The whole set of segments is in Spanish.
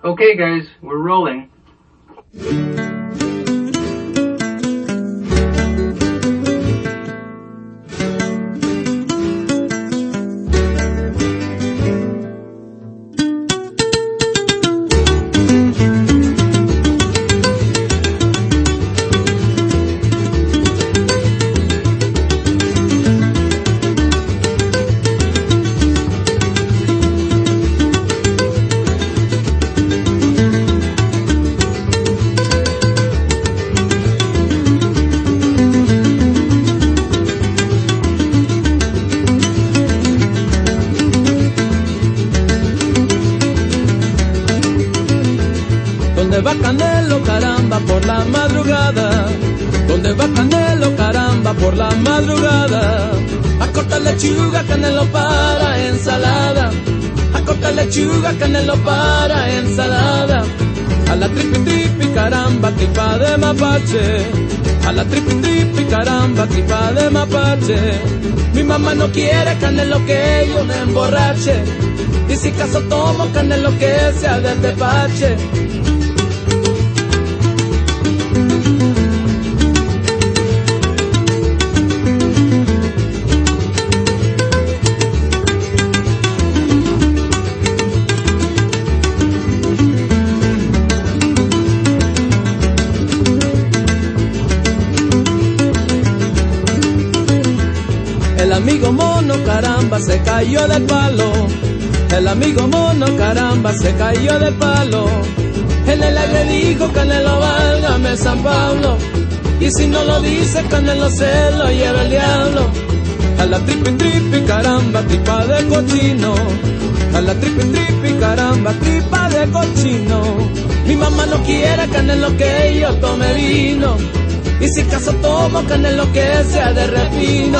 Okay, guys, we're rolling. ¿Dónde va Canelo, caramba, por la madrugada? ¿Dónde va Canelo, caramba, por la madrugada? A cortar lechuga, Canelo para ensalada. A cortar lechuga, Canelo para ensalada. A la tripi, caramba, tripa de mapache. A la tripi, caramba, tripa de mapache. Mi mamá no quiere, Canelo, que yo me emborrache. Y si caso tomo, Canelo, que sea del tepache. El amigo mono, caramba, se cayó del palo. El amigo mono, caramba, se cayó del palo. En el aire dijo, Canelo, válgame San Pablo. Y si no lo dice, Canelo, se lo lleva el diablo. A la tripi, caramba, tripa de cochino. A la tripi, caramba, tripa de cochino. Mi mamá no quiere, Canelo, que yo tome vino. Y si caso tomo, Canelo, que sea de refino.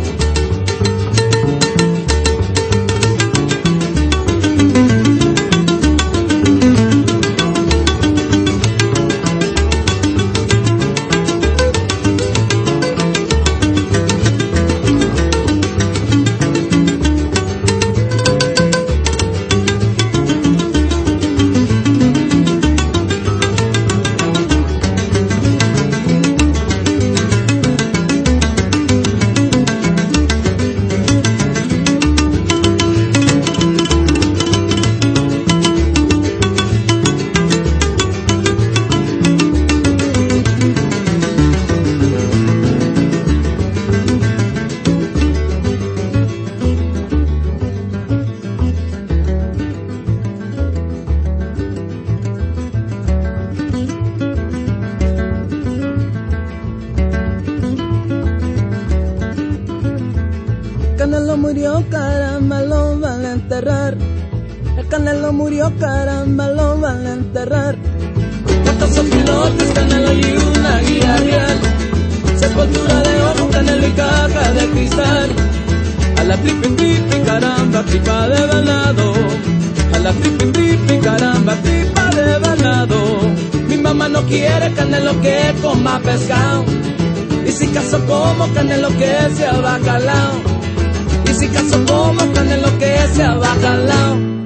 Canelo murió, caramba, lo van a enterrar. El Canelo murió, caramba, lo van a enterrar. ¿Cuántos son pilotes, Canelo y una guía real? Sepultura de oro, Canelo y caja de cristal. A la tripi, caramba, tripa de venado. A la tripi, caramba, tripa de venado. Mi mamá no quiere, Canelo, que coma pescado. Y si caso como, Canelo, que sea bacalao. Y si caso como, Canelo, que sea bacalao.